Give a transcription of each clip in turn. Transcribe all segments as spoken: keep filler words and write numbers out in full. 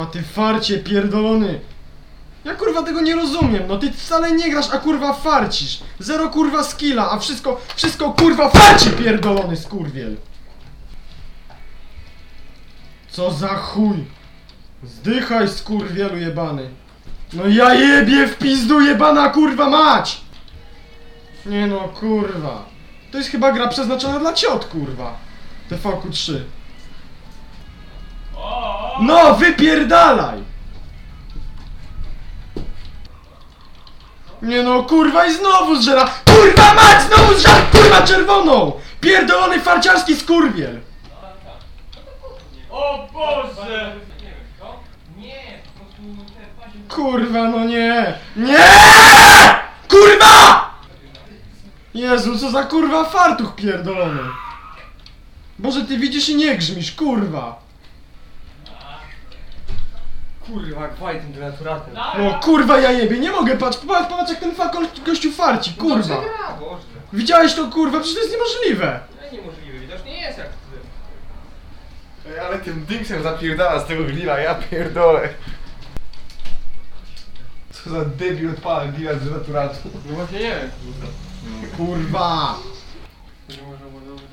A ty farcie pierdolony! Ja kurwa tego nie rozumiem, no ty wcale nie grasz, a kurwa farcisz! Zero kurwa skilla, a wszystko, wszystko kurwa farci pierdolony skurwiel! Co za chuj! Zdychaj skurwielu jebany! No ja jebie w pizdu jebana kurwa mać! Nie no kurwa! To jest chyba gra przeznaczona dla ciot kurwa! T V Q trzy. No wypierdalaj! Nie no kurwa i znowu zżera! Kurwa mać znowu zżera kurwa czerwoną! Pierdolony farciarski skurwiel! O Boże! Nie, po prostu... Kurwa no nie! Nie! Kurwa! Jezu, co za kurwa fartuch pierdolony! Boże, ty widzisz i nie grzmisz, kurwa! Kurwa, gwaj tym denaturatem. No kurwa ja jebie, nie mogę, patrz, popatrz, popatrz jak ten fakol gościu farci, kurwa! Dobrze gra, Boże. Widziałeś to kurwa, przecież to jest niemożliwe! No niemożliwe, widocznie nie jest jak ty. Ej, ale tym dynksem zapierdala z tego grilla, ja pierdolę. Co za debil odpala grilla z denaturatu. No właśnie nie wiem. Kurwa! Nie można ładować.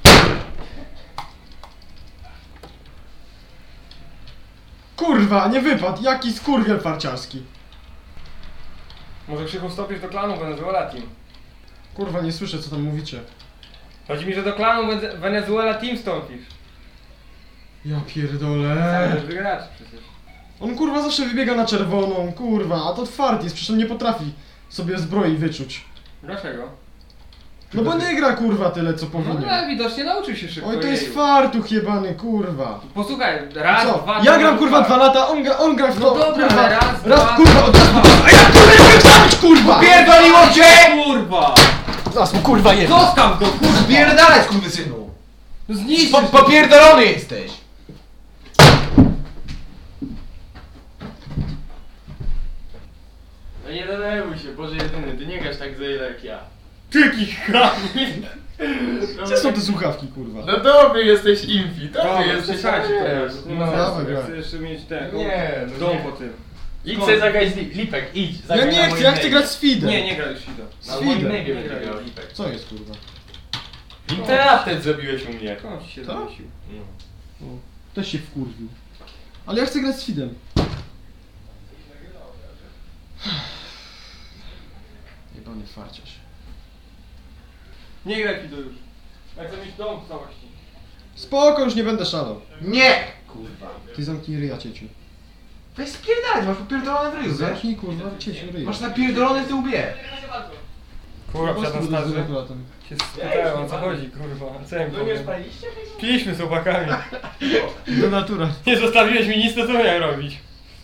Kurwa, nie wypadł, jaki skurwiel farciarski! Może Krzychu wstąpisz do klanu Venezuela Team. Kurwa, nie słyszę co tam mówicie. Chodzi mi, że do klanu Weze- Venezuela Team wstąpisz. Ja Cały pierdolę. też wygraczy przecież. On kurwa zawsze wybiega na czerwoną, kurwa, a to fart jest, przecież on nie potrafi sobie zbroi wyczuć. Dlaczego? No bo nie gra kurwa tyle co No powinien. ale widocznie nauczył się szybko. Oj, to jest jeju. fartuch jebany, kurwa. Posłuchaj, raz, Co? dwa... Ja trzy, gram kurwa dwa lata, on gra, on gra w No to, dobra, kurwa, ale raz, raz dwa, kurwa, od razu, dwa. a ja kurwa nie wiem zabić, kurwa! Pierdoliło cię! Kurwa! Zaraz mu kurwa jebie. Zostaw go, kurwa! Spierdalać kurwysynu! Zniszczysz Po, to. popierdolony jesteś! No nie denerwuj się, Boże jedyny, ty nie grasz tak za ile jak ja. Tyki chami! Gdzie są te słuchawki, kurwa? No dobry jesteś infi, Dobra, dobry jesteś, przestańcie ale teraz. wiesz. Nie No, ma dawaj, sensu, ja graj. chcę jeszcze mieć ten... Nie, no dom nie. po tym. Idź sobie zagrać z Li- Lipek, idź. Ja zagraj na nie chcę, moim ja chcę nave'ie. grać z Fidem. Nie, nie graj już Fido. Na z moim Fidem. nave'ie Nie będzie graj. grał Lipek. Co jest kurwa? Interapted zrobiłeś u mnie. Komu ci się Co? zamyślił? No. O, też się wkurwił. Ale ja chcę grać z Fidem. Jebany farciarz. Nie graj Fido już. Ja chcę mieć dom w całości. Spoko, już nie będę szalał. Nie! Kurwa. Ty zamknij ryja, cieciu. Weź spierdalać, masz popierdolone w ryju, wiesz? Zamknij kurwa, cieciu ryja. Masz napierdolone w tył łbie. Kurwa, Po prostu przed będę z starzy. akuratem. Się spytałem, o co chodzi, kurwa. Co ja im No nie powiem? spaliście? Piliśmy z chłopakami. Do natura. Nie zostawiłeś mi nic, to co miałem robić?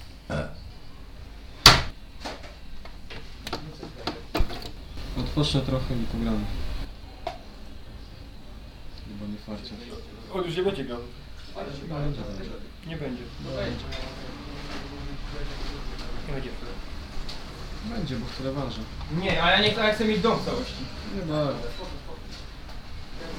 Odpocznę trochę i pogramy. Jebany farciarz. On już nie będzie grał. Będzie, będzie. Nie będzie. Nie będzie. Będzie, bo chcę rewanża. Nie, ale ja nie chcę, ja chcę mieć dom w całości. Nie bardzo.